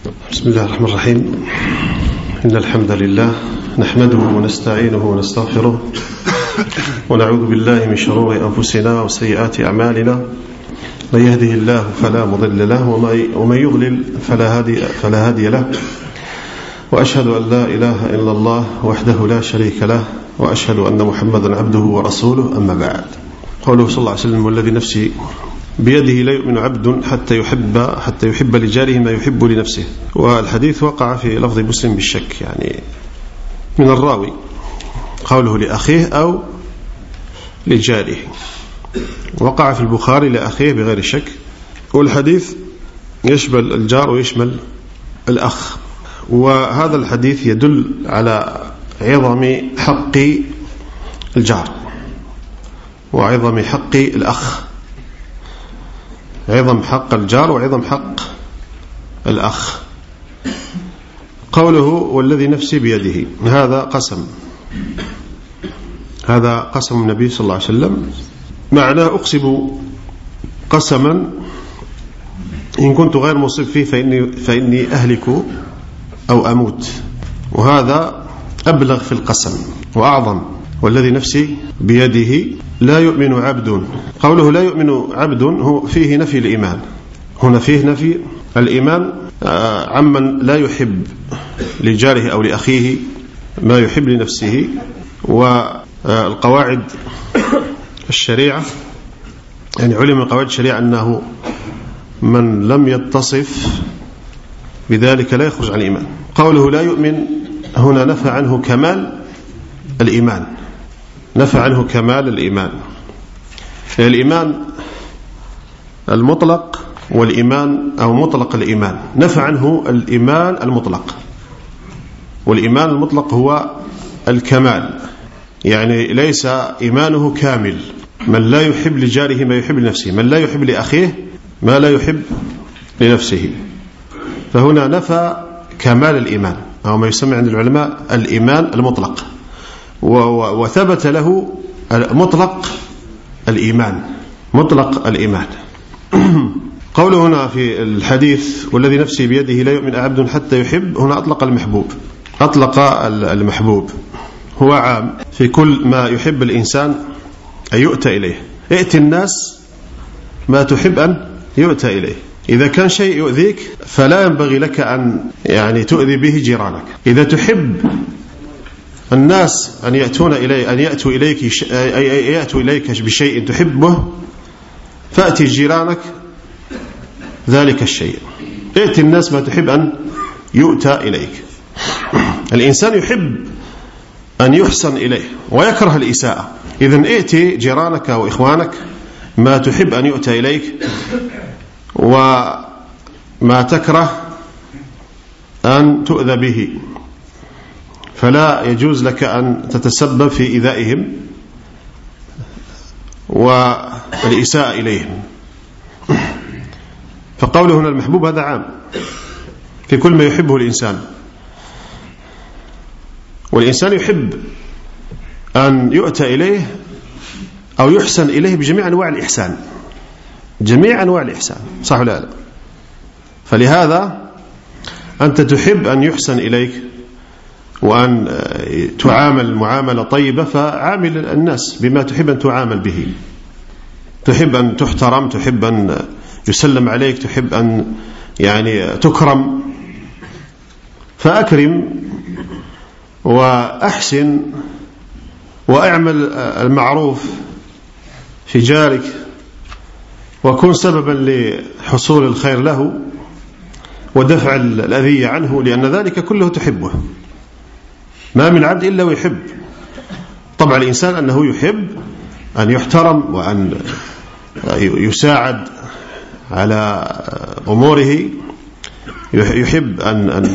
بسم الله الرحمن الرحيم. إن الحمد لله نحمده ونستعينه ونستغفره ونعوذ بالله من شرور أنفسنا وسيئات أعمالنا. من يهده الله فلا مضل له ومن يضلل فلا هادي له. وأشهد أن لا إله إلا الله وحده لا شريك له وأشهد أن محمدا عبده ورسوله. أما بعد، قوله صلى الله عليه وسلم: والذي نفسي بيده لا يؤمن عبد حتى يحب لجاره ما يحب لنفسه. والحديث وقع في لفظ مسلم بالشك، يعني من الراوي قوله لأخيه أو لجاره، وقع في البخاري لأخيه بغير شك. والحديث يشمل الجار ويشمل الأخ. وهذا الحديث يدل على عظم حق الجار وعظم حق الأخ، عظم حق الجار وعظم حق الأخ. قوله والذي نفسي بيده، هذا قسم النبي صلى الله عليه وسلم، معناه أقسم قسما إن كنت غير مصيب فيه فإني أهلك أو أموت. وهذا أبلغ في القسم وأعظم. والذي نفسي بيده لا يؤمن عبد. قوله لا يؤمن عبد هو فيه نفي الإيمان، هنا فيه نفي الإيمان عمن لا يحب لجاره أو لأخيه ما يحب لنفسه. والقواعد الشريعة، يعني علم من قواعد الشريعة أنه من لم يتصف بذلك لا يخرج عن الإيمان. قوله لا يؤمن هنا نفى عنه كمال الإيمان، نفى عنه كمال الإيمان. الإيمان المطلق والإيمان أو مطلق الإيمان، نفى عنه الإيمان المطلق. والإيمان المطلق هو الكمال، يعني ليس إيمانه كامل. من لا يحب لجاره ما يحب لنفسه، من لا يحب لأخيه ما لا يحب لنفسه. فهنا نفى كمال الإيمان، أو ما يسمى عند العلماء الإيمان المطلق، وثبت له مطلق الإيمان، مطلق الإيمان. قوله هنا في الحديث والذي نفسي بيده لا يؤمن عبد حتى يحب، هنا أطلق المحبوب. أطلق المحبوب هو عام في كل ما يحب الإنسان أن يؤتى إليه. ائت الناس ما تحب أن يؤتى إليه. إذا كان شيء يؤذيك فلا ينبغي لك أن تؤذي به جيرانك. إذا تحب الناس أن يأتوا إليك بشيء تحبه فأتي جيرانك ذلك الشيء. ائت الناس ما تحب أن يؤتى إليك. الإنسان يحب أن يحسن إليه ويكره الإساءة. إذن ائتي جيرانك وإخوانك ما تحب أن يؤتى إليك، وما تكره أن تؤذى به، فلا يجوز لك أن تتسبب في إيذائهم والإساءة إليهم. فقوله هنا المحبوب هذا عام في كل ما يحبه الإنسان. والإنسان يحب أن يؤتى إليه أو يحسن إليه بجميع أنواع الإحسان، جميع أنواع الإحسان، صح ولا لا؟ فلهذا أنت تحب أن يحسن إليك وأن تعامل معاملة طيبة، فعامل الناس بما تحب أن تعامل به. تحب أن تحترم، تحب أن يسلم عليك، تحب أن تكرم، فأكرم وأحسن وأعمل المعروف في جارك، وكن سببا لحصول الخير له ودفع الأذية عنه، لأن ذلك كله تحبه. ما من عبد إلا ويحب. طبعا الإنسان أنه يحب أن يحترم وأن يساعد على أموره، يحب أن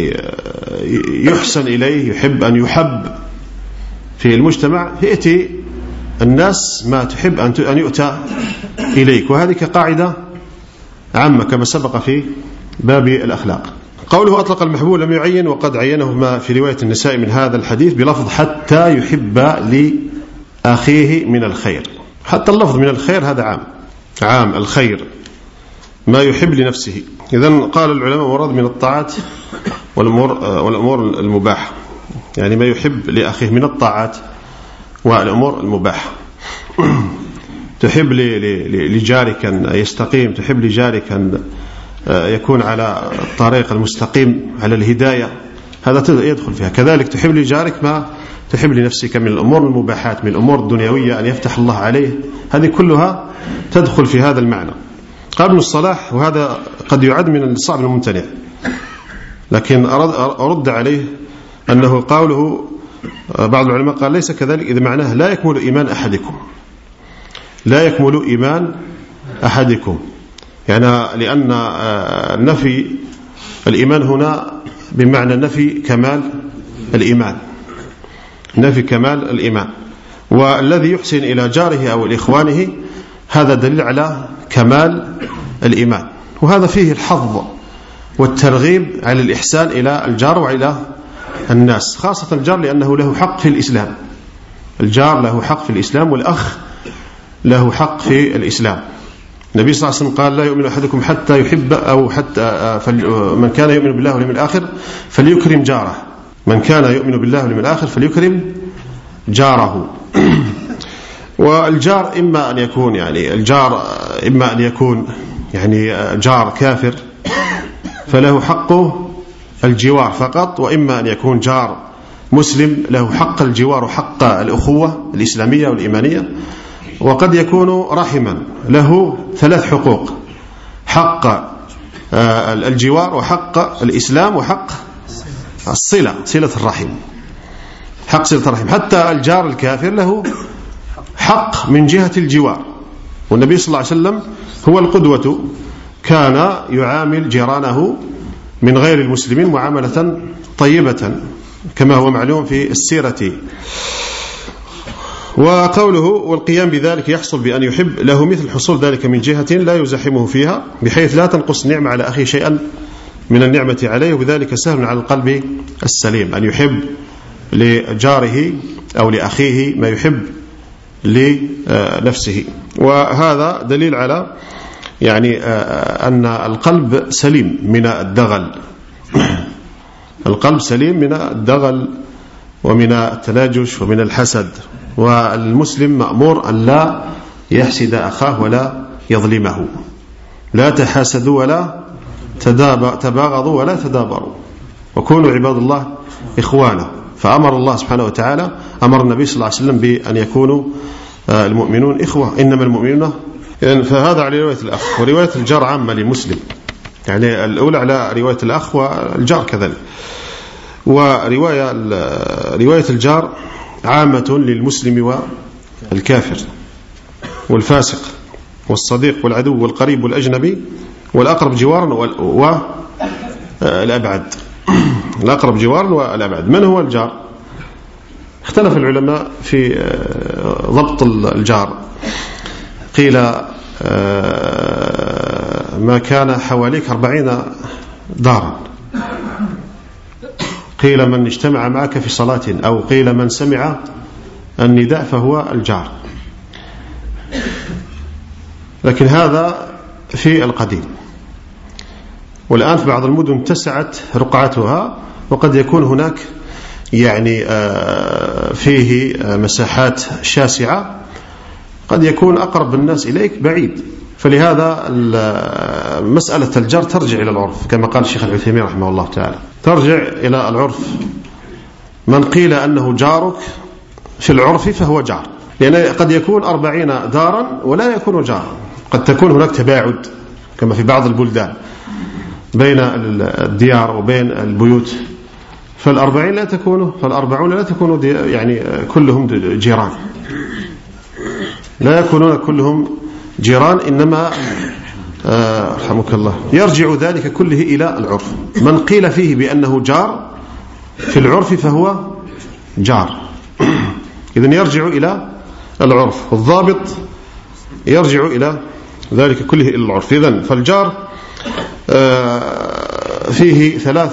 يحسن إليه، يحب أن يحب في المجتمع. يأتي الناس ما تحب أن يؤتى إليك. وهذه قاعدة عامة كما سبق في باب الأخلاق. قوله أطلق المحبوب لم يعين، وقد عينه ما في رواية النساء من هذا الحديث بلفظ حتى يحب لأخيه من الخير. حتى اللفظ من الخير هذا عام الخير ما يحب لنفسه. إذن قال العلماء مراد من الطاعات والأمور المباحة، يعني ما يحب لأخيه من الطاعات والأمور المباحة. تحب لجارك أن يستقيم، تحب لجارك أن يكون على الطريق المستقيم على الهداية، هذا يدخل فيها. كذلك تحب لجارك ما تحب لنفسك من الأمور المباحات، من الأمور الدنيوية، أن يفتح الله عليه، هذه كلها تدخل في هذا المعنى. قال ابن الصلاح وهذا قد يعد من الصعب الممتنع، لكن أرد عليه أنه قوله بعض العلماء قال ليس كذلك، إذا معناه لا يكمل إيمان أحدكم، لا يكمل إيمان أحدكم، يعني لأن نفي الإيمان هنا بمعنى نفي كمال الإيمان، نفي كمال الإيمان. والذي يحسن إلى جاره أو إخوانه هذا دليل على كمال الإيمان، وهذا فيه الحظ والترغيب على الإحسان إلى الجار وإلى الناس، خاصة الجار لأنه له حق في الإسلام، الجار له حق في الإسلام، والأخ له حق في الإسلام. النبي صلى الله عليه وسلم قال لا يؤمن أحدكم حتى يحب أو حتى من كان يؤمن بالله واليوم الآخر فليكرم جاره، من كان يؤمن بالله واليوم الآخر فليكرم جاره. والجار إما أن يكون يعني جار كافر فله حقه الجوار فقط، وإما أن يكون جار مسلم له حق الجوار وحق الأخوة الإسلامية والإيمانية. وقد يكون رحما له 3 حقوق: حق الجوار وحق الإسلام وحق صلة الرحم، حق صلة الرحم. حتى الجار الكافر له حق من جهة الجوار، والنبي صلى الله عليه وسلم هو القدوة، كان يعامل جيرانه من غير المسلمين معاملة طيبة كما هو معلوم في السيرة. وقوله والقيام بذلك يحصل بأن يحب له مثل حصول ذلك من جهة لا يزاحمه فيها، بحيث لا تنقص نعمة على أخيه شيئا من النعمة عليه، وبذلك سهل على القلب السليم أن يحب لجاره أو لأخيه ما يحب لنفسه. وهذا دليل على يعني أن القلب سليم من الدغل، القلب سليم من الدغل ومن التناجش ومن الحسد. والمسلم مأمور أن لا يحسد أخاه ولا يظلمه، لا تحاسدوا ولا تباغضوا ولا تدابروا، وكونوا عباد الله إخوانا. فأمر الله سبحانه وتعالى، أمر النبي صلى الله عليه وسلم بأن يكونوا المؤمنون إخوة، إنما المؤمنون. فهذا على رواية الأخ، ورواية الجار عامة للمسلم، يعني الأولى على رواية الأخ والجار كذلك. ورواية الجار عامة للمسلم والكافر والفاسق والصديق والعدو والقريب والأجنبي والأقرب جوارا والأبعد، الأقرب جوارا والأبعد. من هو الجار؟ اختلف العلماء في ضبط الجار، قيل ما كان حواليك 40 دارا، قيل من اجتمع معك في صلاة، أو قيل من سمع النداء فهو الجار. لكن هذا في القديم، والآن في بعض المدن اتسعت رقعتها، وقد يكون هناك يعني فيه مساحات شاسعة، قد يكون أقرب الناس إليك بعيد. فلهذا مسألة الجار ترجع إلى العرف، كما قال الشيخ العثيمين رحمه الله تعالى، ترجع إلى العرف. من قيل أنه جارك في العرف فهو جار، لأن قد يكون 40 دارا ولا يكون جارا، قد تكون هناك تباعد كما في بعض البلدان بين الديار وبين البيوت، فالأربعون لا تكون يعني كلهم جيران، لا يكونون كلهم جيران، إنما رحمك الله يرجع ذلك كله إلى العرف. من قيل فيه بأنه جار في العرف فهو جار، إذن يرجع إلى العرف، والضابط يرجع إلى ذلك كله إلى العرف. إذن فالجار فيه 3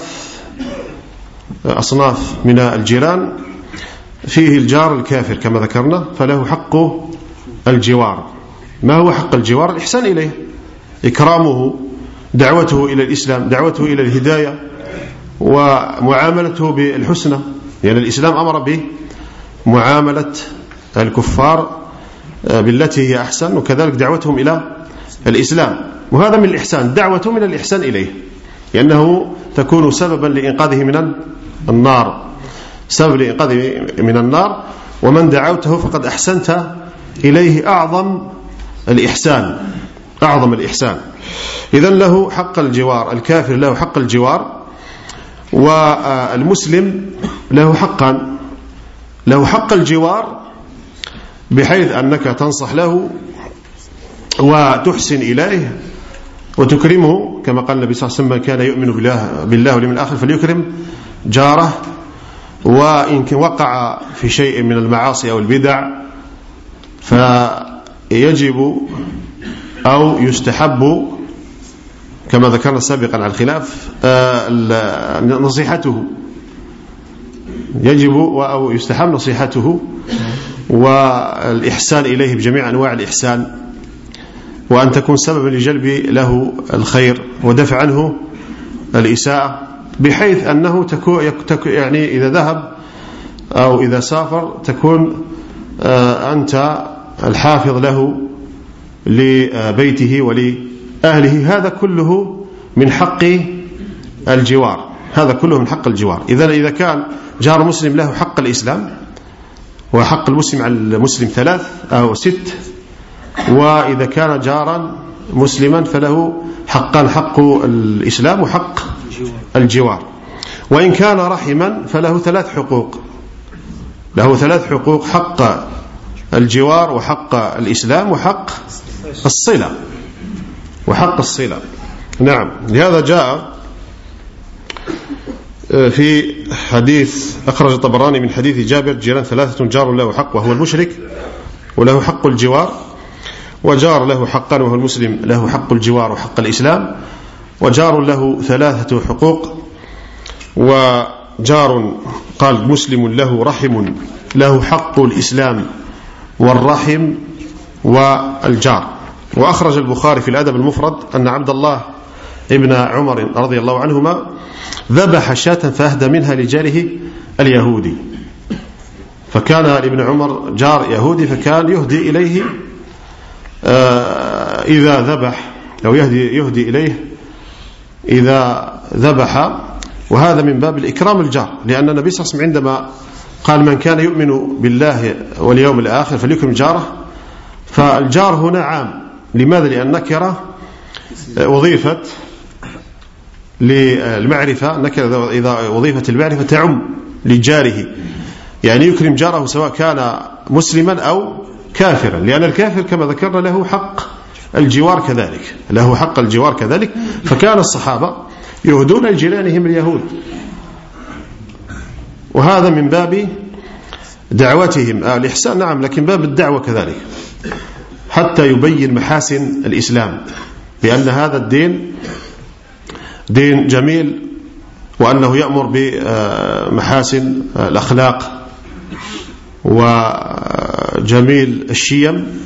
أصناف من الجيران. فيه الجار الكافر كما ذكرنا، فله حق الجوار. ما هو حق الجوار؟ الإحسان إليه، إكرامه دعوته إلى الإسلام، دعوته إلى الهداية، ومعاملته بالحسنى، يعني الإسلام أمر بمعاملة الكفار بالتي هي أحسن، وكذلك دعوتهم إلى الإسلام، وهذا من الإحسان، دعوته من الإحسان إليه، لأنه تكون سببا لإنقاذه من النار، سبب لإنقاذه من النار، ومن دعوته فقد أحسنت إليه أعظم الإحسان، أعظم الإحسان. إذن له حق الجوار، الكافر له حق الجوار، والمسلم له حقا، له حق الجوار بحيث أنك تنصح له وتحسن إليه وتكرمه، كما قال النبي صلى الله عليه وسلم: كان يؤمن بالله واليوم الآخر فليكرم جاره، وإن وقع في شيء من المعاصي أو البدع فيجب أو يستحب كما ذكرنا سابقا على الخلاف نصيحته، يجب أو يستحب نصيحته والإحسان إليه بجميع أنواع الإحسان، وأن تكون سببا لجلب له الخير ودفع عنه الإساءة، بحيث أنه يعني إذا ذهب أو إذا سافر تكون أنت الحافظ له لبيته ولأهله. هذا كله من حق الجوار، هذا كله من حق الجوار. إذا كان جار مسلم له حق الإسلام، وحق المسلم على المسلم 3 أو 6، وإذا كان جارا مسلما فله حقان: حق الإسلام وحق الجوار. وإن كان رحما فله 3 حقوق، له 3 حقوق: حق الجوار وحق الإسلام وحق الصلة، وحق الصلة. نعم، لهذا جاء في حديث أخرج الطبراني من حديث جابر: جيران 3 جار له حق وهو المشرك وله حق الجوار، وجار له حقان وهو المسلم له حق الجوار وحق الإسلام، وجار له 3 حقوق، وجار قال مسلم له رحم له حق الإسلام والرحم والجار. وأخرج البخاري في الأدب المفرد أن عبد الله ابن عمر رضي الله عنهما ذبح شاة فأهدى منها لجاره اليهودي، فكان ابن عمر جار يهودي، فكان يهدي إليه إذا ذبح، أو يهدي إليه إذا ذبح، وهذا من باب الإكرام الجار، لأن النبي صلى الله عليه وسلم عندما قال: من كان يؤمن بالله واليوم الآخر فليكرم جاره، فالجار هنا عام. لماذا؟ لأن نكرة وظيفة للمعرفة، نكرة إذا وظيفة المعرفة تعم لجاره، يعني يكرم جاره سواء كان مسلما أو كافرا، لأن الكافر كما ذكرنا له حق الجوار كذلك، له حق الجوار كذلك. فكان الصحابة يهدون لجيرانهم اليهود، وهذا من باب دعوتهم الإحسان، نعم، لكن باب الدعوة كذلك، حتى يبين محاسن الإسلام، بأن هذا الدين دين جميل، وأنه يأمر بمحاسن الأخلاق وجميل الشيم،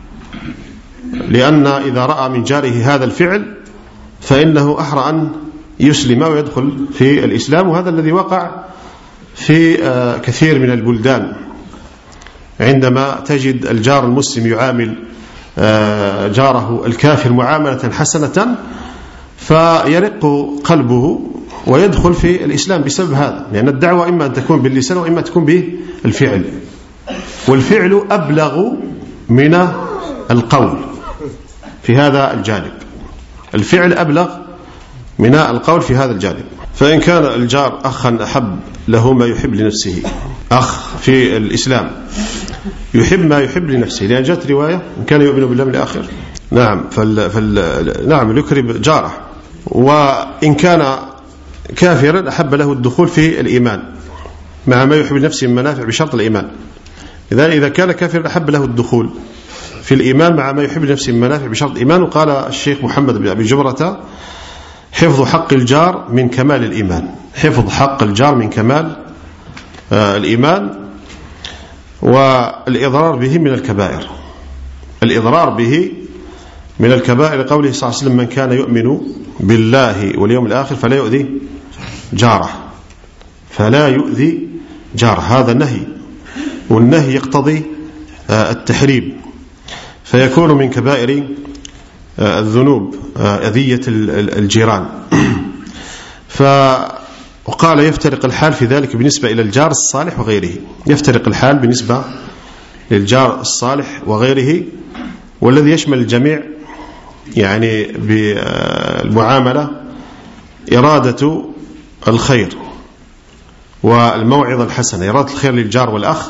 لأن إذا رأى من جاره هذا الفعل فإنه أحرى أن يسلم ويدخل في الإسلام. وهذا الذي وقع في كثير من البلدان، عندما تجد الجار المسلم يعامل جاره الكافر معاملة حسنة فيرق قلبه ويدخل في الإسلام بسبب هذا، لأن الدعوة إما أن تكون باللسان وإما تكون بالفعل، والفعل أبلغ من القول في هذا الجانب، الفعل أبلغ من القول في هذا الجانب. فإن كان الجار أخا أحب له ما يحب لنفسه، أخ في الإسلام يحب ما يحب لنفسه، لأن جاءت رواية: إن كان يؤمن بالله الآخر، نعم، نعم يكرم جاره. وإن كان كافرا أحب له الدخول في الإيمان مع ما يحب لنفسه من منافع بشرط الإيمان. إذا كان كافرا أحب له الدخول في الإيمان مع ما يحب لنفسه من منافع بشرط الإيمان. وقال الشيخ محمد بن أبي جبرة: حفظ حق الجار من كمال الإيمان، حفظ حق الجار من كمال الإيمان، والإضرار به من الكبائر، الإضرار به من الكبائر قوله صلى الله عليه وسلم: من كان يؤمن بالله واليوم الآخر فلا يؤذي جاره، فلا يؤذي جاره. هذا نهي، والنهي يقتضي التحريم، فيكون من كبائر الذنوب أذية الجيران. وقال: يفترق الحال في ذلك بالنسبة إلى الجار الصالح وغيره. يفترق الحال بالنسبة للجار الصالح وغيره، والذي يشمل الجميع يعني بالمعاملة إرادة الخير والموعظة الحسنة، إرادة الخير للجار والأخ،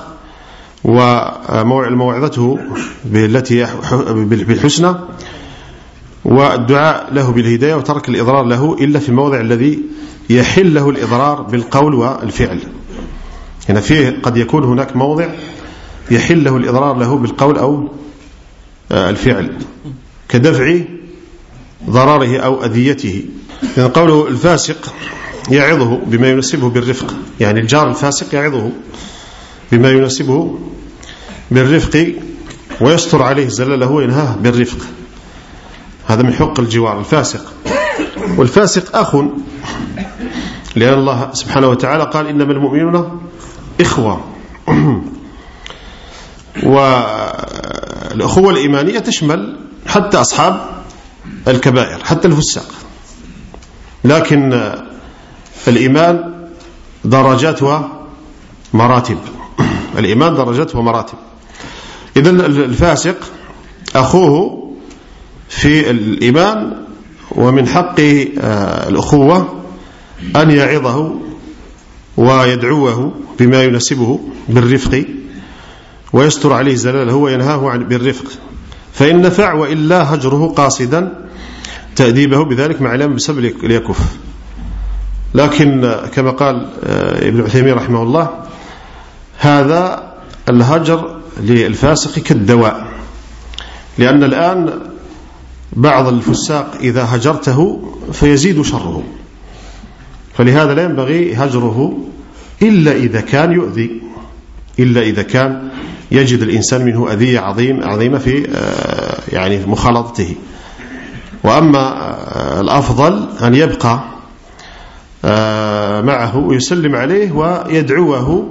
وموعظته بالحسنى، والدعاء له بالهداية، وترك الإضرار له إلا في الموضع الذي يحل له الإضرار بالقول والفعل. هنا فيه قد يكون هناك موضع يحل له الإضرار له بالقول أو الفعل، كدفع ضرره أو أذيته. يعني قوله: الفاسق يعظه بما يناسبه بالرفق، يعني الجار الفاسق يعظه بما يناسبه بالرفق، ويستر عليه زلله وينهاه بالرفق. هذا من حق الجوار الفاسق. والفاسق أخ، لأن الله سبحانه وتعالى قال: إنما المؤمنون إخوة. والأخوة الإيمانية تشمل حتى أصحاب الكبائر، حتى الفساق. لكن الإيمان درجات ومراتب، الإيمان درجات ومراتب. إذن الفاسق أخوه في الإيمان، ومن حق الأخوة أن يعظه ويدعوه بما يناسبه بالرفق، ويستر عليه زلاله وينهاه بالرفق، فإن نفع وإلا هجره قاصدا تأديبه بذلك مع علم بسبب ليكف. لكن كما قال ابن عثيمين رحمه الله: هذا الهجر للفاسق كالدواء، لأن الآن بعض الفساق إذا هجرته فيزيد شره، فلهذا لا ينبغي هجره إلا إذا كان يؤذي، إلا إذا كان يجد الإنسان منه أذية عظيمة في يعني مخالطته. وأما الأفضل أن يبقى معه ويسلم عليه ويدعوه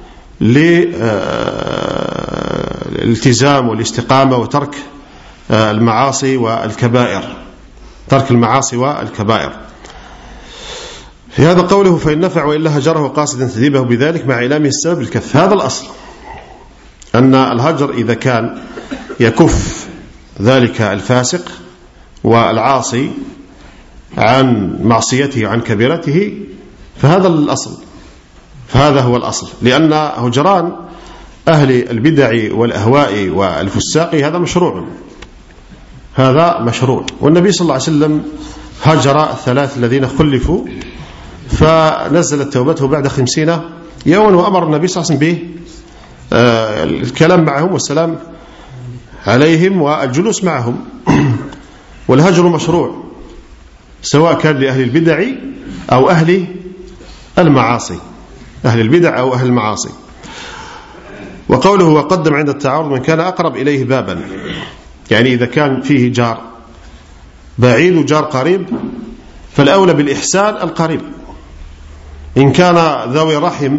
للالتزام والاستقامة وترك المعاصي والكبائر، ترك المعاصي والكبائر. في هذا قوله: فإن نفع وإلا هجره قاصدا تديبه بذلك مع إعلامه السبب الكف. هذا الأصل، أن الهجر إذا كان يكف ذلك الفاسق والعاصي عن معصيته وعن كبيرته، فهذا الأصل، فهذا هو الأصل. لأن هجران أهل البدع والأهواء والفساق هذا مشروع، هذا مشروع. والنبي صلى الله عليه وسلم هجر الثلاث الذين خلفوا، فنزلت توبته بعد 50 يوما، وأمر النبي صلى الله عليه وسلم به الكلام معهم والسلام عليهم والجلوس معهم. والهجر مشروع سواء كان لأهل البدع أو أهل المعاصي، أهل البدع أو أهل المعاصي. وقوله: وقدم عند التعارض من كان أقرب إليه بابا، يعني إذا كان فيه جار بعيد وجار قريب، فالأولى بالإحسان القريب. إن كان ذوي رحم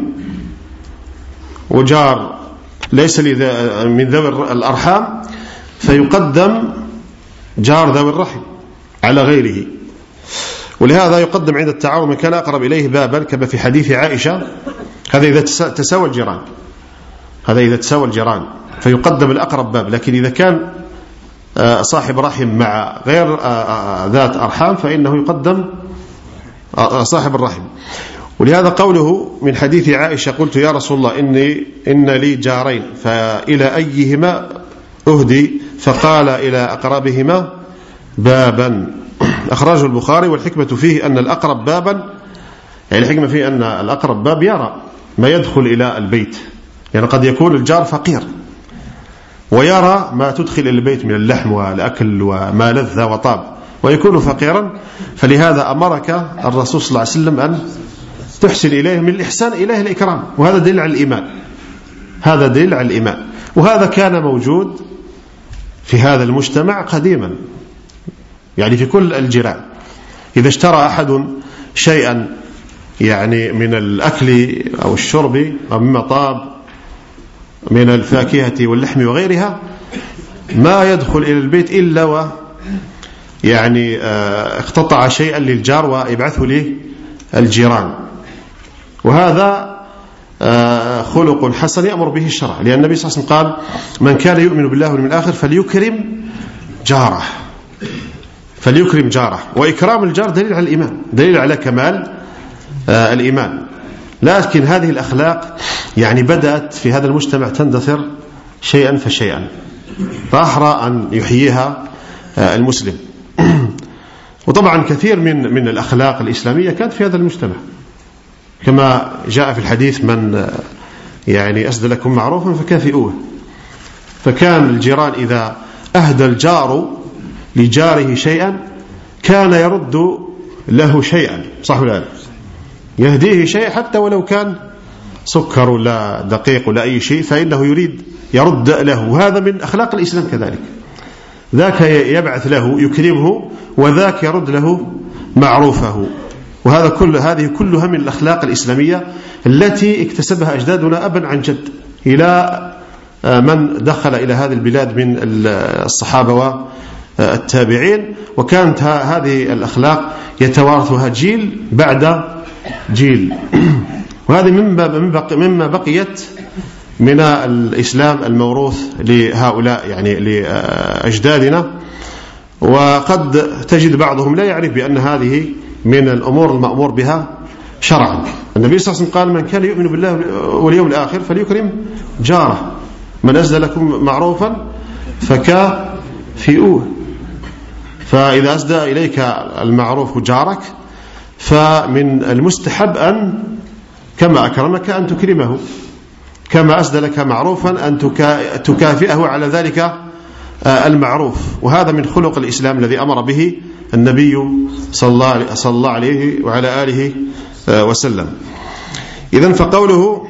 وجار ليس من ذوي الأرحام، فيقدم جار ذوي الرحم على غيره. ولهذا يقدم عند التعارض من كان أقرب إليه بابا، كما في حديث عائشة. هذا إذا تساوى الجيران، هذا إذا تساوى الجيران فيقدم الأقرب باب. لكن إذا كان صاحب رحم مع غير ذات أرحام فإنه يقدم صاحب الرحم. ولهذا قوله من حديث عائشة: قلت يا رسول الله إن لي جارين فإلى أيهما أهدي؟ فقال: إلى أقربهما بابا. أخرجه البخاري. والحكمة فيه أن الأقرب بابا، يعني الحكمة فيه أن الأقرب باب يرى ما يدخل إلى البيت، يعني قد يكون الجار فقير ويرى ما تدخل إلى البيت من اللحم والأكل وما لذ وطاب، ويكون فقيرا. فلهذا أمرك الرسول صلى الله عليه وسلم أن تحسن إليه، من الإحسان إليه الإكرام. وهذا دليل على الإيمان، هذا دليل على الإيمان. وهذا كان موجود في هذا المجتمع قديما، يعني في كل الجيران. إذا اشترى أحد شيئا يعني من الأكل أو الشرب أو مما طاب من الفاكهة واللحم وغيرها ما يدخل إلى البيت إلا يعني اقتطع شيئا للجار ويبعثه للجيران. وهذا خلق حسن يأمر به الشرع، لأن النبي صلى الله عليه وسلم قال: من كان يؤمن بالله واليوم الآخر فليكرم جاره. فليكرم جاره. وإكرام الجار دليل على الإيمان، دليل على كمال الإيمان. لكن هذه الأخلاق يعني بدأت في هذا المجتمع تندثر شيئا فشيئا، فأحرى أن يحييها المسلم. وطبعا كثير من الأخلاق الإسلامية كانت في هذا المجتمع، كما جاء في الحديث: من يعني أسدى لكم معروفا فكافئوه. فكان الجيران إذا أهدى الجار لجاره شيئا كان يرد له شيئا، صح ولا لا؟ يهديه شيء حتى ولو كان سكر ولا دقيق ولا أي شيء، فإنه يريد يرد له. وهذا من أخلاق الإسلام كذلك، ذاك يبعث له يكرمه، وذاك يرد له معروفه. هذه كلها من الأخلاق الإسلامية التي اكتسبها أجدادنا أبا عن جد إلى من دخل إلى هذه البلاد من الصحابة والتابعين. وكانت هذه الأخلاق يتوارثها جيل بعد جيل. وهذه مما بقيت من الإسلام الموروث لهؤلاء يعني لأجدادنا. وقد تجد بعضهم لا يعرف بأن هذه من الأمور المأمور بها شرعا. النبي صلى الله عليه وسلم قال: من كان يؤمن بالله واليوم الآخر فليكرم جاره، من أسدى لكم معروفا فكافئوه. فإذا أسدى إليك المعروف جارك فمن المستحب أن كما أكرمك أن تكرمه، كما أسدى لك معروفا أن تكافئه على ذلك المعروف. وهذا من خلق الإسلام الذي أمر به النبي صلى الله عليه وعلى آله وسلم. إذن فقوله: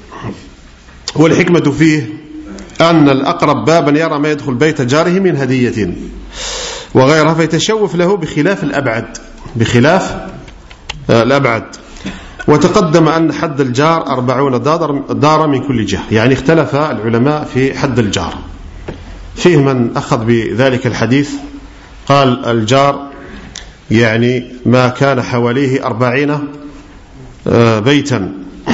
والحكمة فيه أن الأقرب بابا يرى ما يدخل بيت جاره من هدية وغيرها فيتشوف له بخلاف الأبعد. وتقدم أن حد الجار 40 دار من كل جهة، يعني اختلف العلماء في حد الجار. فيه من أخذ بذلك الحديث قال: الجار يعني ما كان حواليه 40 بيتا.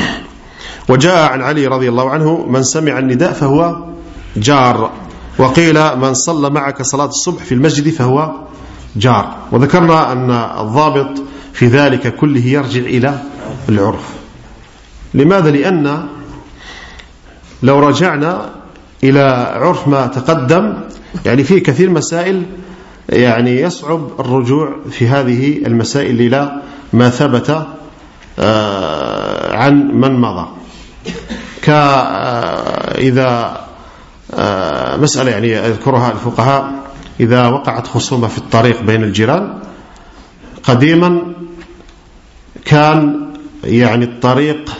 وجاء عن علي رضي الله عنه: من سمع النداء فهو جار. وقيل: من صلى معك صلاة الصبح في المسجد فهو جار. وذكرنا أن الضابط في ذلك كله يرجع إلى العرف. لماذا؟ لأن لو رجعنا إلى عرف ما تقدم يعني فيه كثير مسائل يعني يصعب الرجوع في هذه المسائل إلى ما ثبت عن من مضى. إذا مسألة يعني يذكرها الفقهاء: إذا وقعت خصومة في الطريق بين الجيران، قديما كان يعني الطريق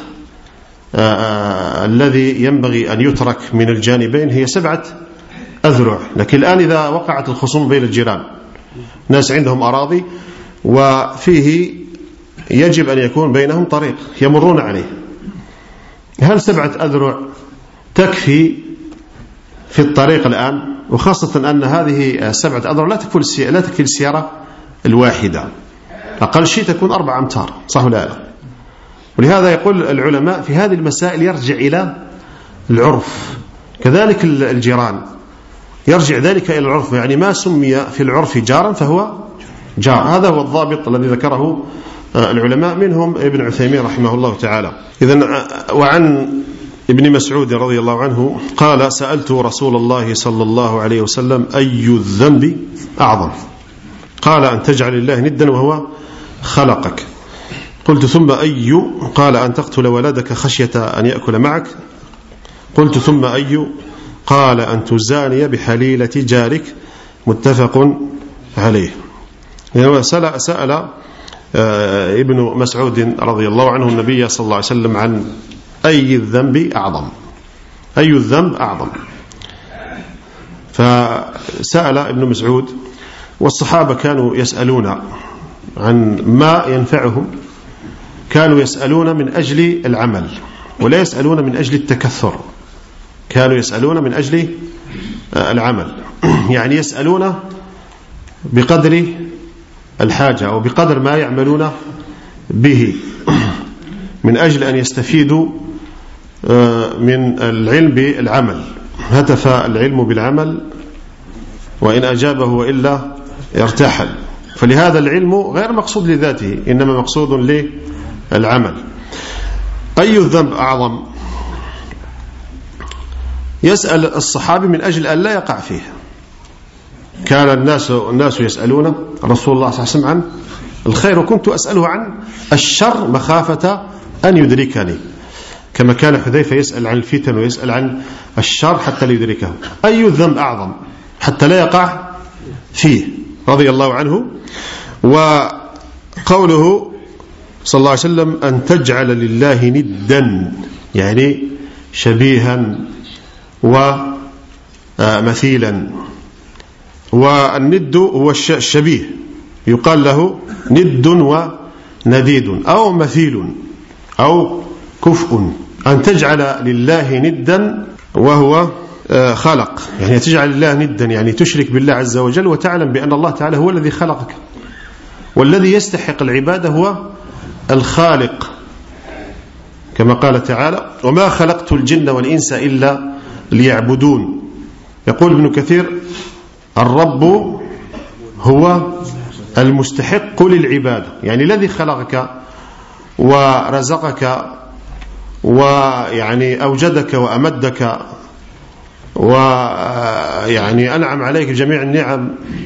الذي ينبغي أن يترك من الجانبين هي 7 أذرع. لكن الآن إذا وقعت الخصومة بين الجيران، ناس عندهم أراضي وفيه يجب أن يكون بينهم طريق يمرون عليه، هل 7 أذرع تكفي في الطريق الآن؟ وخاصة أن هذه 7 أذرع لا تكفي السيارة الواحدة، أقل شيء تكون 4 أمتار، صح ولا لا؟ ولهذا يقول العلماء في هذه المسائل يرجع إلى العرف. كذلك الجيران يرجع ذلك إلى العرف، يعني ما سمي في العرف جارا فهو جار. هذا هو الضابط الذي ذكره العلماء، منهم ابن عثيمين رحمه الله تعالى. إذن وعن ابن مسعود رضي الله عنه قال: سألت رسول الله صلى الله عليه وسلم: أي الذنب أعظم؟ قال: أن تجعل الله ندا وهو خلقك. قلت: ثم أي؟ قال: أن تقتل ولدك خشية أن يأكل معك. قلت: ثم أي؟ قال: أن تزاني بحليلة جارك. متفق عليه. سأل ابن مسعود رضي الله عنه النبي صلى الله عليه وسلم عن أي الذنب أعظم، أي الذنب أعظم. فسأل ابن مسعود والصحابة كانوا يسألون عن ما ينفعهم، كانوا يسألون من أجل العمل ولا يسألون من أجل التكثر، كانوا يسألون من أجل العمل، يعني يسألون بقدر الحاجة أو بقدر ما يعملون به من أجل أن يستفيدوا من العلم بالعمل. هتف العلم بالعمل وإن أجابه وإلا يرتحل. فلهذا العلم غير مقصود لذاته، إنما مقصود للعمل. أي الذنب أعظم؟ يسأل الصحابي من أجل أن لا يقع فيه. كان الناس يسألون رسول الله صلى الله عليه وسلم عن الخير، وكنت أسأله عن الشر مخافة أن يدركني، كما كان حذيفة يسأل عن الفتن ويسأل عن الشر حتى لا يدركه. أي الذنب أعظم حتى لا يقع فيه رضي الله عنه. وقوله صلى الله عليه وسلم أن تجعل لله ندا، يعني شبيها ومثيلا. والند هو الشبيه، يقال له ند ونديد أو مثيل أو كفء. أن تجعل لله ندا وهو خلق، يعني تجعل لله ندا يعني تشرك بالله عز وجل، وتعلم بأن الله تعالى هو الذي خلقك، والذي يستحق العبادة هو الخالق، كما قال تعالى وما خلقت الجن والإنس إلا ليعبدون. يقول ابن كثير الرب هو المستحق للعبادة، يعني الذي خلقك ورزقك ويعني أوجدك وأمدك ويعني أنعم عليك بجميع النعم،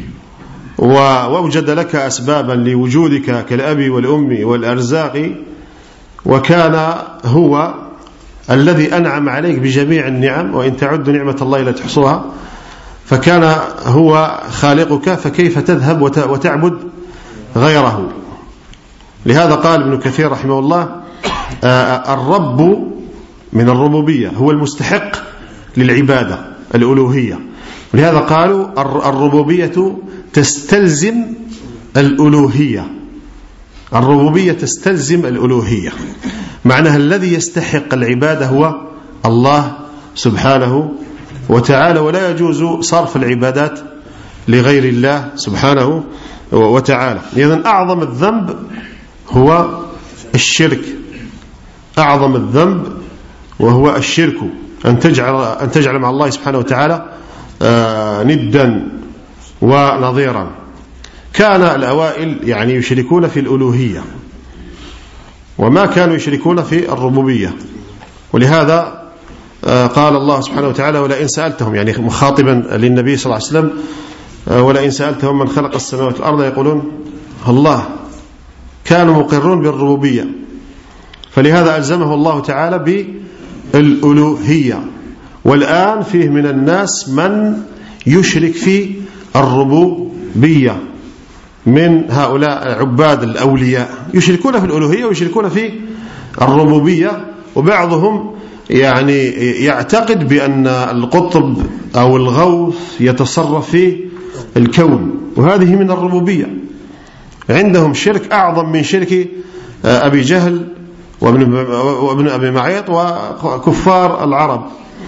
وأوجد لك أسبابا لوجودك كالأب والأم والأرزاق، وكان هو الذي أنعم عليك بجميع النعم، وإن تعدوا نعمة الله لا تحصوها، فكان هو خالقك، فكيف تذهب وتعبد غيره؟ لهذا قال ابن كثير رحمه الله الرب من الربوبية هو المستحق للعبادة الألوهية، ولهذا قالوا الربوبية تستلزم الألوهية، الربوبية تستلزم الألوهية، معناها الذي يستحق العبادة هو الله سبحانه وتعالى، ولا يجوز صرف العبادات لغير الله سبحانه وتعالى. إذن أعظم الذنب هو الشرك، أعظم الذنب وهو الشرك، أن تجعل مع الله سبحانه وتعالى ندا ونظيرا. كان الأوائل يعني يشركون في الألوهية وما كانوا يشركون في الربوبية، ولهذا قال الله سبحانه وتعالى ولئن سألتهم، يعني مخاطبا للنبي صلى الله عليه وسلم، ولئن سألتهم من خلق السماوات والأرض يقولون الله، كانوا مقرون بالربوبية، فلهذا ألزمه الله تعالى بالألوهية. والآن فيه من الناس من يشرك في الربوبية من هؤلاء عباد الأولياء، يشركون في الألوهية ويشركون في الربوبية، وبعضهم يعني يعتقد بأن القطب أو الغوث يتصرف في الكون، وهذه من الربوبية. عندهم شرك أعظم من شرك أبي جهل وابن أبي معيط وكفار العرب.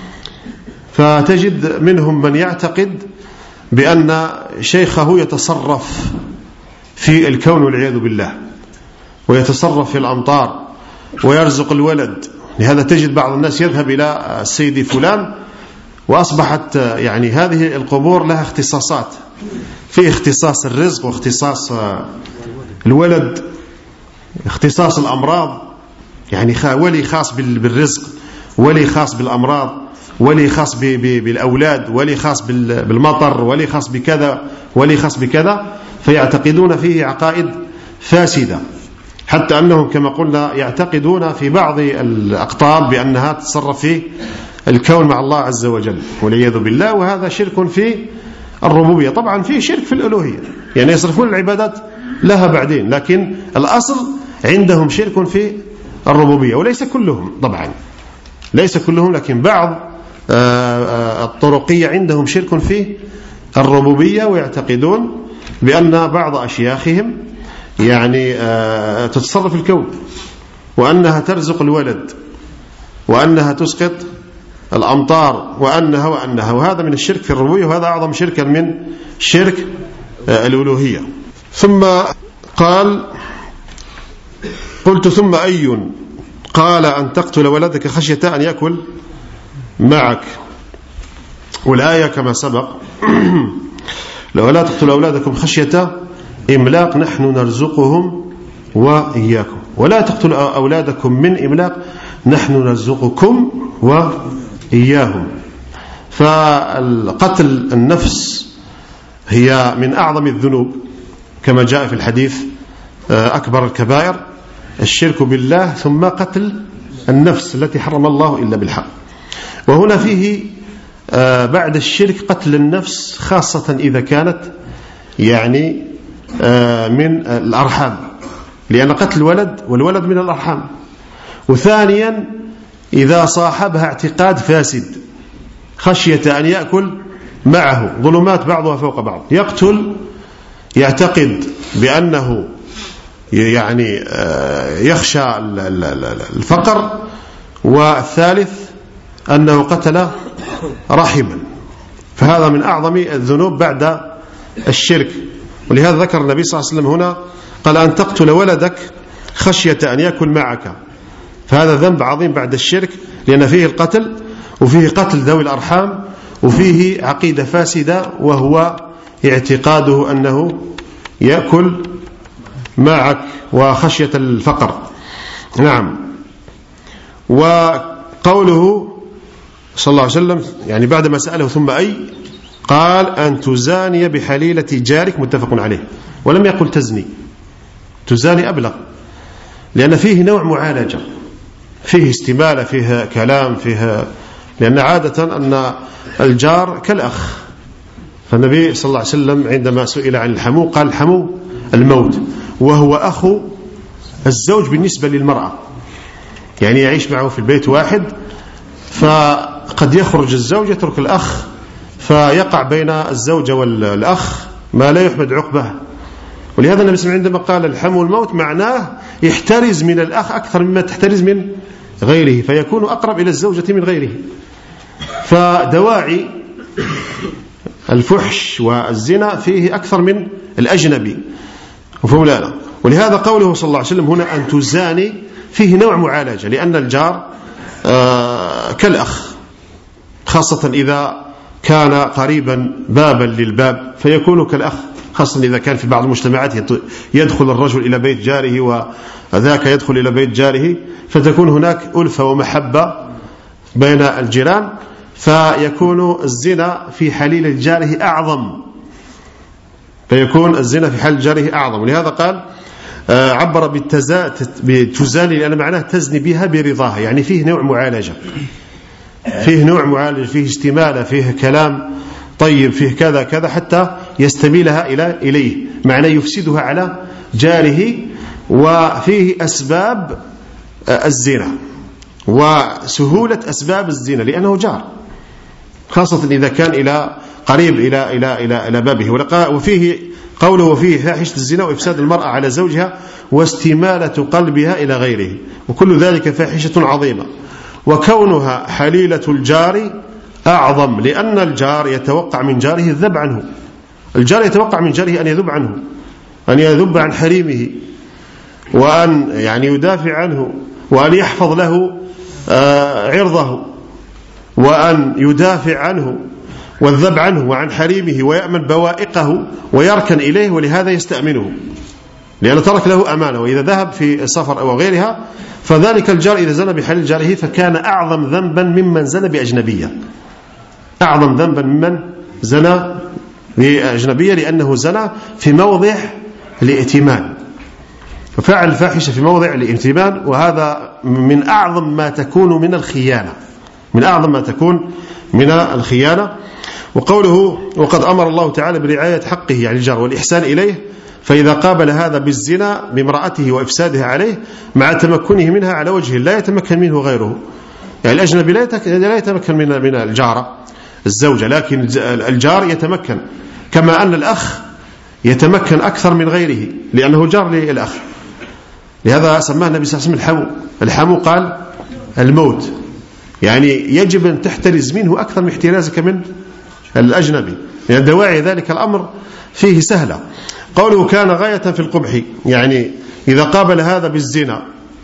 فتجد منهم من يعتقد بأن شيخه يتصرف في الكون والعياذ بالله، ويتصرف في الأمطار ويرزق الولد. لهذا تجد بعض الناس يذهب إلى السيد فلان، وأصبحت يعني هذه القبور لها اختصاصات، في اختصاص الرزق واختصاص الولد، اختصاص الأمراض، يعني ولي خاص بالرزق، ولي خاص بالأمراض، ولي خاص بالأولاد، ولي خاص بالمطر، ولي خاص بكذا، ولي خاص بكذا، فيعتقدون فيه عقائد فاسدة، حتى أنهم كما قلنا يعتقدون في بعض الأقطاب بأنها تتصرف في الكون مع الله عز وجل والعياذ بالله، وهذا شرك في الربوبية. طبعا فيه شرك في الألوهية، يعني يصرفون العبادات لها بعدين، لكن الأصل عندهم شرك في الربوبية، وليس كلهم طبعا، ليس كلهم، لكن بعض الطرقية عندهم شرك في الربوبية، ويعتقدون بأن بعض أشياخهم يعني تتصرف الكون، وأنها ترزق الولد، وأنها تسقط الأمطار، وأنها وهذا من الشرك في الربوبية، وهذا أعظم شركا من شرك الألوهية. ثم قال: قلت ثم أي؟ قال: أن تقتل ولدك خشية أن يأكل معك. والآية كما سبق: لا تقتلوا أولادكم خشية إملاق نحن نرزقهم وإياكم، ولا تقتلوا أولادكم من إملاق نحن نرزقكم وإياهم. فالقتل النفس هي من أعظم الذنوب كما جاء في الحديث: أكبر الكبائر الشرك بالله ثم قتل النفس التي حرم الله إلا بالحق. وهنا فيه بعد الشرك قتل النفس، خاصة إذا كانت يعني من الأرحام، لأن قتل الولد والولد من الأرحام. وثانيا إذا صاحبها اعتقاد فاسد خشية أن يأكل معه، ظلمات بعضها فوق بعض، يقتل يعتقد بأنه يعني يخشى الفقر، والثالث أنه قتل رحما. فهذا من أعظم الذنوب بعد الشرك. ولهذا ذكر النبي صلى الله عليه وسلم هنا قال: أن تقتل ولدك خشية أن يأكل معك. فهذا ذنب عظيم بعد الشرك، لأن فيه القتل، وفيه قتل ذوي الأرحام، وفيه عقيدة فاسدة وهو اعتقاده أنه يأكل معك وخشية الفقر. نعم. وقوله صلى الله عليه وسلم يعني بعدما سأله ثم أي؟ قال: أن تزاني بحليلة جارك، متفق عليه. ولم يقل تزني، تزاني أبلغ، لأن فيه نوع معالجة، فيه استمالة، فيه كلام، فيه، لأن عادة أن الجار كالأخ. فالنبي صلى الله عليه وسلم عندما سئل عن الحمو قال: الحمو الموت، وهو أخو الزوج بالنسبة للمرأة، يعني يعيش معه في البيت واحد، فقد يخرج الزوج يترك الأخ، فيقع بين الزوجة والأخ ما لا يحمد عقبه. ولهذا النبي صلى الله عليه وسلم عندما قال الحمو الموت معناه يحترز من الأخ أكثر مما تحترز من غيره، فيكون أقرب إلى الزوجة من غيره. فدواعي الفحش والزنا فيه أكثر من الأجنبي، وفهمنا. ولهذا قوله صلى الله عليه وسلم هنا أن تزاني فيه نوع معالجة، لأن الجار كالأخ، خاصة إذا كان قريبا بابا للباب فيكون كالأخ، خاصة إذا كان في بعض المجتمعات يدخل الرجل إلى بيت جاره وذاك يدخل إلى بيت جاره، فتكون هناك ألفة ومحبة بين الجيران، فيكون الزنا في حليل جاره أعظم، فيكون الزنا في حال جاره أعظم. ولهذا قال عبر بتزاني، لأن معناه تزني بها برضاها، يعني فيه نوع معالجة، فيه نوع معالجة، فيه استمالة، فيه كلام طيب، فيه كذا كذا، حتى يستميلها إليه، معناه يفسدها على جاره. وفيه أسباب الزنا وسهولة أسباب الزنا، لأنه جار، خاصة إذا كان إلى قريب إلى بابه. وفيه قوله: وفيه فاحشة الزنا وإفساد المرأة على زوجها واستمالة قلبها إلى غيره، وكل ذلك فاحشة عظيمة. وكونها حليلة الجار أعظم، لأن الجار يتوقع من جاره الذب عنه، الجار يتوقع من جاره أن يذب عنه، أن يذب عن حريمه، وأن يعني يدافع عنه، وأن يحفظ له عرضه، وأن يدافع عنه والذب عنه وعن حريمه، ويأمن بوائقه ويركن إليه، ولهذا يستأمنه، لأنه ترك له أمانة. وإذا ذهب في سفر أو غيرها، فذلك الجار إذا زنى بحليل جاره فكان أعظم ذنبا ممن زنى بأجنبية، أعظم ذنبا ممن زنى بأجنبية، لأنه زنى في موضع الائتمان، ففعل الفاحشة في موضع الائتمان، وهذا من أعظم ما تكون من الخيانة، من أعظم ما تكون من الخيانة. وقوله: وقد أمر الله تعالى برعاية حقه يعني الجار والإحسان إليه، فإذا قابل هذا بالزنا بامرأته وإفسادها عليه مع تمكنه منها على وجه لا يتمكن منه غيره، يعني الأجنبي لا يتمكن من الجارة الزوجة، لكن الجار يتمكن، كما أن الأخ يتمكن أكثر من غيره لأنه جار للأخ. لهذا سماه النبي صلى الله عليه وسلم الحمو قال الموت، يعني يجب أن تحترز منه أكثر من احترازك من الأجنبي، لأن دواعي ذلك الأمر فيه سهلة. قوله كان غاية في القبح، يعني إذا قابل هذا بالزنا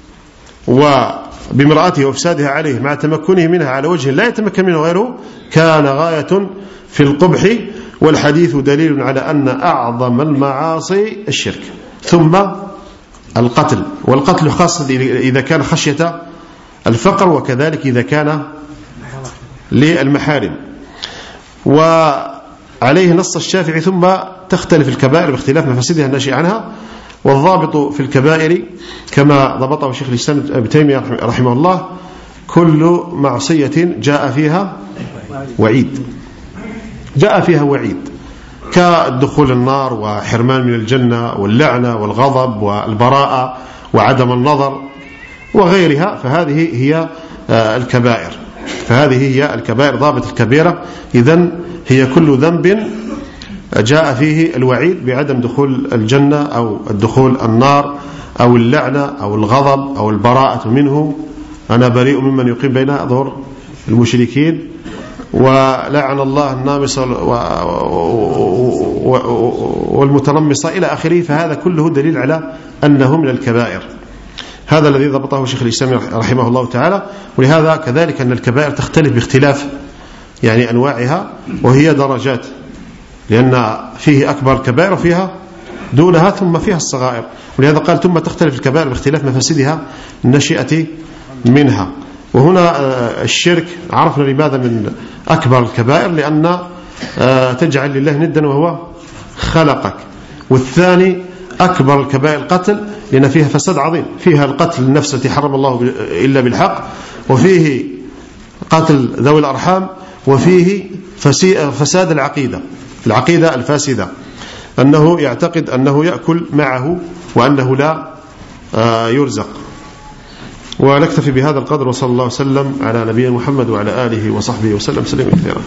وبامرأته وإفسادها عليه مع تمكنه منها على وجه لا يتمكن منه غيره كان غاية في القبح. والحديث دليل على أن أعظم المعاصي الشرك، ثم القتل، والقتل خاص إذا كان خشية الفقر، وكذلك إذا كان للمحارم. وعليه نص الشافعي ثم تختلف الكبائر باختلاف مفاسدها الناشئة عنها. والضابط في الكبائر كما ضبطه شيخ الإسلام ابن تيمية رحمه الله كل معصية جاء فيها وعيد، جاء فيها وعيد كالدخول النار وحرمان من الجنة واللعنة والغضب والبراءة وعدم النظر وغيرها، فهذه هي الكبائر. فهذه هي الكبائر. ضابط الكبيرة إذن هي كل ذنب جاء فيه الوعيد بعدم دخول الجنة أو الدخول النار أو اللعنة أو الغضب أو البراءة منه. أنا بريء ممن يقيم بين أظهر المشركين، ولعن الله النامصة والمتنمصة إلى آخره. فهذا كله دليل على أنه من الكبائر. هذا الذي ضبطه شيخ الإسلام رحمه الله تعالى. ولهذا كذلك أن الكبائر تختلف باختلاف يعني أنواعها، وهي درجات، لأن فيه أكبر الكبائر وفيها دونها ثم فيها الصغائر. ولهذا قال ثم تختلف الكبائر باختلاف مفاسدها الناشئة منها. وهنا الشرك عرفنا لماذا من أكبر الكبائر، لأن تجعل لله ندا وهو خلقك. والثاني أكبر الكبائر القتل، لأن فيها فساد عظيم، فيها القتل النفس التي حرم الله إلا بالحق، وفيه قتل ذوي الأرحام، وفيه فساد العقيدة الفاسدة، أنه يعتقد أنه يأكل معه وأنه لا يرزق. ونكتفي بهذا القدر، وصلى الله وسلم على نبينا محمد وعلى آله وصحبه وسلم سليما كثيرا.